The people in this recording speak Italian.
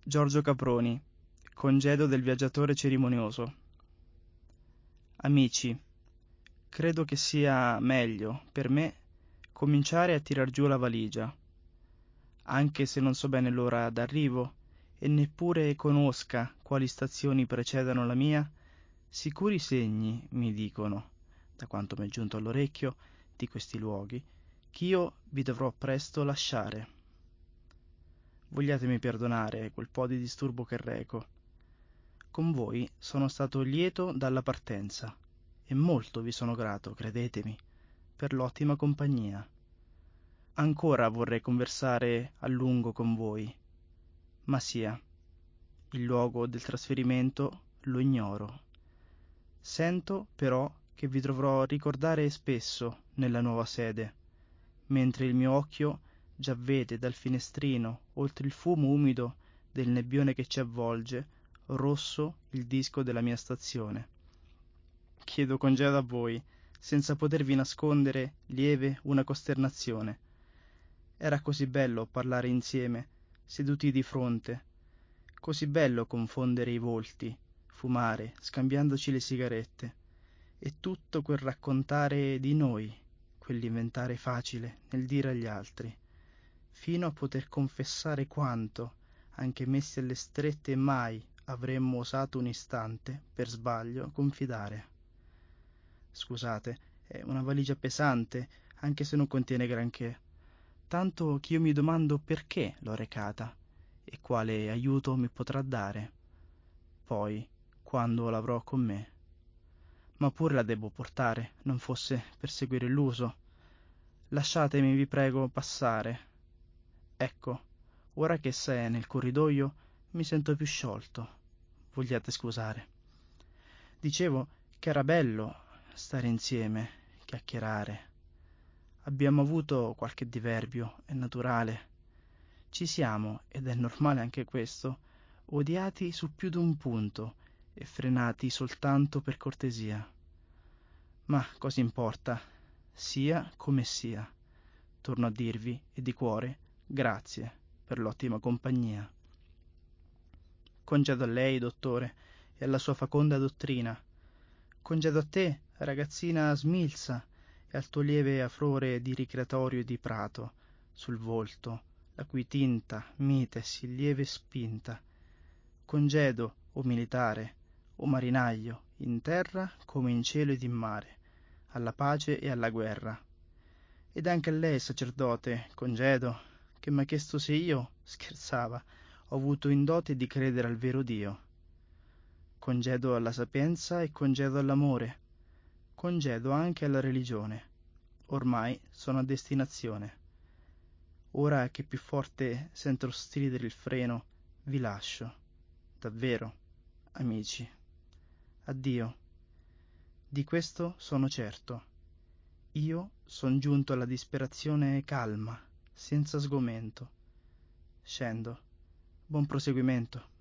Giorgio Caproni, congedo del viaggiatore cerimonioso. Amici, credo che sia meglio per me cominciare a tirar giù la valigia, anche se non so bene l'ora d'arrivo e neppure conosca quali stazioni precedano la mia. Sicuri segni mi dicono, da quanto m'è giunto all'orecchio, di questi luoghi, ch'io vi dovrò presto lasciare. Vogliatemi perdonare quel po' di disturbo che reco. Con voi sono stato lieto dalla partenza e molto vi sono grato, credetemi, per l'ottima compagnia. Ancora vorrei conversare a lungo con voi, ma sia, il luogo del trasferimento lo ignoro. Sento però che vi dovrò ricordare spesso nella nuova sede, mentre il mio occhio già vede dal finestrino, oltre il fumo umido del nebbione che ci avvolge, rosso il disco della mia stazione. Chiedo congedo a voi, senza potervi nascondere lieve una costernazione. Era così bello parlare insieme, seduti di fronte, così bello confondere i volti, fumare, scambiandoci le sigarette, e tutto quel raccontare di noi, quell'inventare facile nel dire agli altri, fino a poter confessare quanto, anche messi alle strette, mai avremmo osato un istante, per sbaglio, confidare. Scusate, è una valigia pesante, anche se non contiene granché, tanto che io mi domando perché l'ho recata e quale aiuto mi potrà dare, poi, quando l'avrò con me. Ma pure la debbo portare, non fosse per seguire l'uso. Lasciatemi, vi prego, passare. Ecco, ora che essa è nel corridoio, mi sento più sciolto. Vogliate scusare. Dicevo che era bello stare insieme, chiacchierare. Abbiamo avuto qualche diverbio, è naturale. Ci siamo, ed è normale anche questo, odiati su più d'un punto e frenati soltanto per cortesia. Ma cosa importa? Sia come sia. Torno a dirvi, e di cuore, grazie per l'ottima compagnia. Congedo a lei, dottore, e alla sua feconda dottrina. Congedo a te, ragazzina smilza, e al tuo lieve afrore di ricreatorio e di prato, sul volto, la cui tinta, mite, sì lieve spinta. Congedo, o militare, o marinaio, in terra come in cielo ed in mare, alla pace e alla guerra. Ed anche a lei, sacerdote, congedo, che m'ha chiesto se io, scherzava, ho avuto in dote di credere al vero Dio. Congedo alla sapienza e congedo all'amore, congedo anche alla religione. Ormai sono a destinazione. Ora che più forte sento stridere il freno, vi lascio. Davvero, amici. Addio. Di questo sono certo. Io son giunto alla disperazione calma, senza sgomento. Scendo. Buon proseguimento.